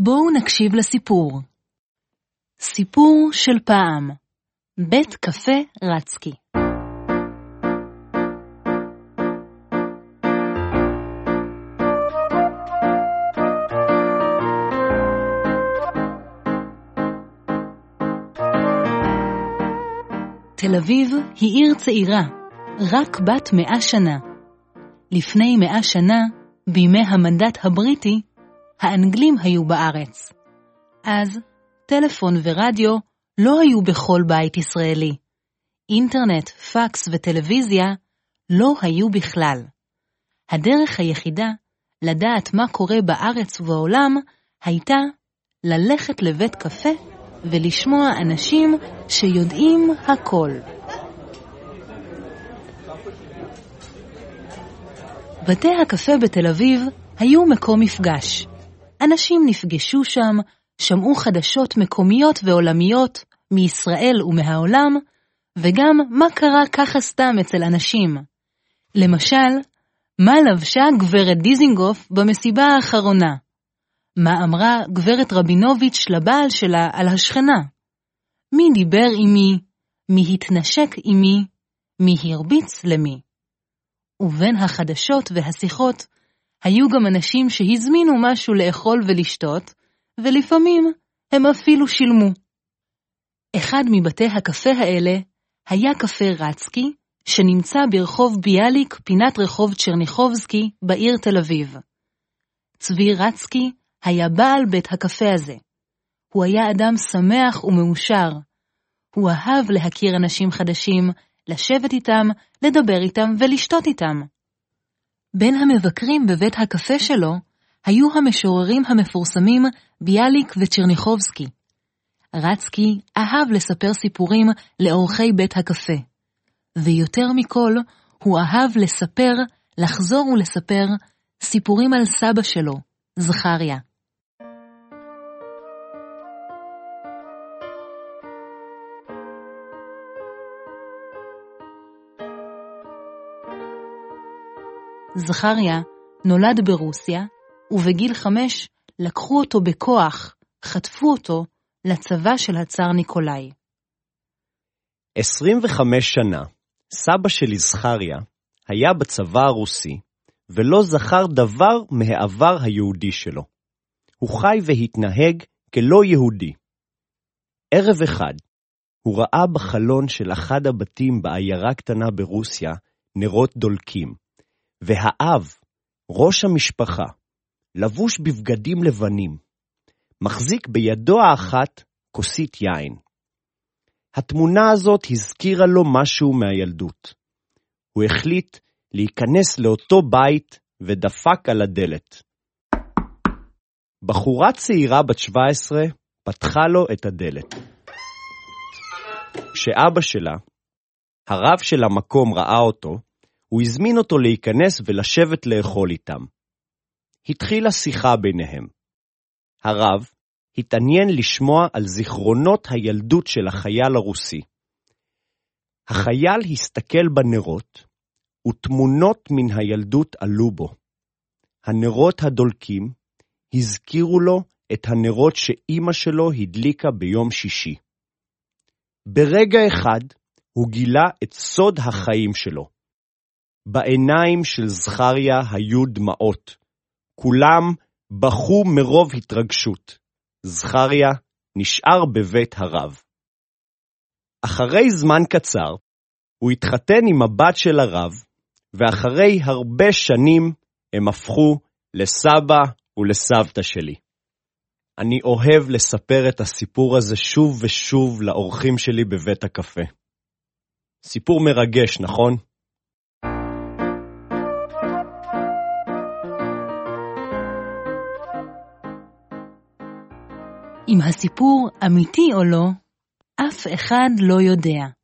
בואו נקשיב לסיפור. סיפור של פעם. בית קפה רצקי. תל אביב היא עיר צעירה, רק בת 100 שנה. לפני 100 שנה, בימי המנדט הבריטי, האנגלים היו בארץ. אז טלפון ורדיו לא היו בכל בית ישראלי. אינטרנט, פקס וטלוויזיה לא היו בכלל. הדרך היחידה לדעת מה קורה בארץ ובעולם הייתה ללכת לבית קפה ולשמוע אנשים שיודעים הכל. בתי הקפה בתל אביב היו מקום מפגש. אנשים נפגשו שם, שמעו חדשות מקומיות ועולמיות מישראל ומהעולם, וגם מה קרה ככה סתם אצל אנשים. למשל, מה לבשה גברת דיזינגוף במסיבה האחרונה? מה אמרה גברת רבינוביץ' לבעל שלה על השכנה? מי דיבר עם מי? מי התנשק עם מי? מי הרביץ למי? ובין החדשות והשיחות, היו גם אנשים שהזמינו משהו לאכול ולשתות, ולפעמים הם אפילו שילמו. אחד מבתי הקפה האלה היה קפה רצקי, שנמצא ברחוב ביאליק, פינת רחוב צ'רניחובסקי, בעיר תל אביב. צבי רצקי היה בעל בית הקפה הזה. הוא היה אדם שמח ומאושר. הוא אהב להכיר אנשים חדשים, לשבת איתם, לדבר איתם ולשתות איתם. בין המבקרים בבית הקפה שלו, היו המשוררים המפורסמים ביאליק וצ'רניחובסקי. רצקי אהב לספר סיפורים לאורחי בית הקפה. ויותר מכל, הוא אהב לספר, לחזור ולספר, סיפורים על סבא שלו, זכריה. זכריה נולד ברוסיה, ובגיל 5 לקחו אותו בכוח, חטפו אותו לצבא של הצאר ניקולאי. 25 שנה, סבא שלי זכריה היה בצבא הרוסי, ולא זכר דבר מהעבר היהודי שלו. הוא חי והתנהג כלא יהודי. ערב אחד, הוא ראה בחלון של אחד הבתים בעיירה קטנה ברוסיה נרות דולקים, והאב, ראש המשפחה, לבוש בבגדים לבנים, מחזיק בידו האחת כוסית יין. התמונה הזאת הזכירה לו משהו מהילדות. הוא החליט להיכנס לאותו בית ודפק על הדלת. בחורה צעירה בת 17 פתחה לו את הדלת. כשאבא שלה, הרב של המקום, ראה אותו, הוא הזמין אותו להיכנס ולשבת לאכול איתם. התחילה שיחה ביניהם. הרב התעניין לשמוע על זיכרונות הילדות של החייל הרוסי. החייל הסתכל בנרות, ותמונות מן הילדות עלו בו. הנרות הדולקים הזכירו לו את הנרות שאימא שלו הדליקה ביום שישי. ברגע אחד הוא גילה את סוד החיים שלו. בעיניים של זכריה היו דמעות. כולם בכו מרוב התרגשות. זכריה נשאר בבית הרב. אחרי זמן קצר, הוא התחתן עם הבת של הרב, ואחרי הרבה שנים הם הפכו לסבא ולסבתא שלי. אני אוהב לספר את הסיפור הזה שוב ושוב לאורחים שלי בבית הקפה. סיפור מרגש, נכון? אם הסיפור אמיתי או לא, אף אחד לא יודע.